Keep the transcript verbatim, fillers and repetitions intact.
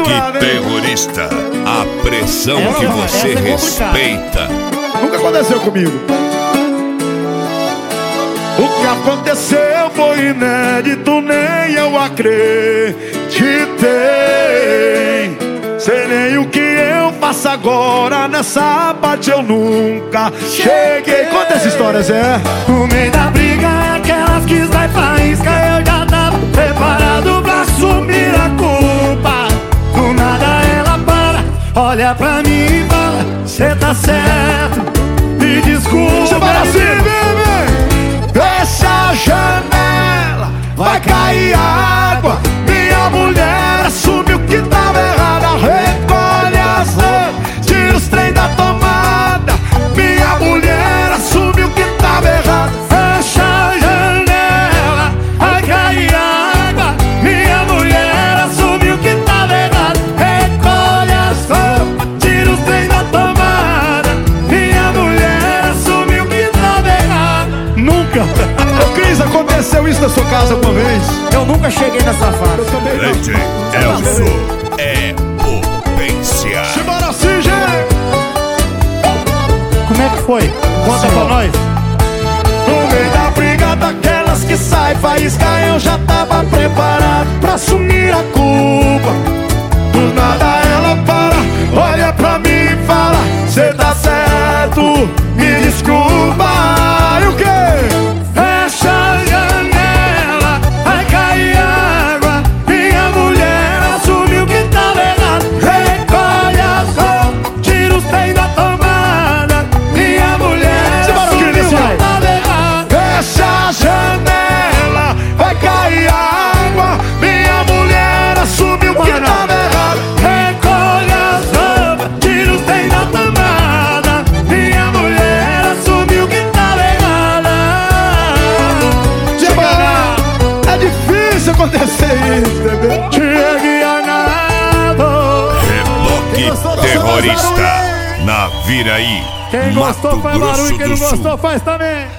Reboque terrorista. A pressão que você respeita. Nunca aconteceu comigo. O que aconteceu foi inédito, nem eu acreditei. Sei nem o que eu faço agora, nessa parte eu nunca cheguei. Conta essa história, Zé. No meio da briga é aquelas que sai faísca. Eu já tava preparado pra assumir a culpa. Do nada ela para, olha pra mim e fala: cê tá certo, me desculpa. Você fala assim, bebê. Fecha a janela, vai cair água. Minha mulher assumiu que tava errada. Recolhe as roupas, tira os trem da tomada. Minha mulher assumiu que tava errada. Fecha a janela, vai cair água. Minha mulher assumiu que tava errada. Recolhe as roupas, tira os trem da tomada. Minha mulher assumiu que tava errada. Nunca. Ô Cris, aconteceu isso na sua casa uma vez? Eu nunca cheguei nessa fase. Eu também não. Leite Elso é potência. Simbora assim, gente. Como é que foi? Conta Sim, pra ó. nós. No meio da briga daquelas que sai faísca, eu já tava preparado pra assumir a culpa. Do nada ela para, olha pra mim e fala: cê tá certo, me desculpa. E o quê? Fecha a janela, vai cair água. Minha mulher assumiu que tava errado. Recolhe as roupas, tira os trem da tomada. Minha mulher Simbora, assumiu Cris, que vai. tava errado. Fecha a janela, vai cair água. Minha mulher assumiu que tava errado. Recolhe as roupas, tira os trem da tomada. Minha mulher assumiu que tava errada. Simbora. É difícil acontecer isso, bebê. Chega nada. Reboque terrorista. Na Viraí, Quem Mato gostou faz Grosso barulho, quem do não Sul. gostou faz também.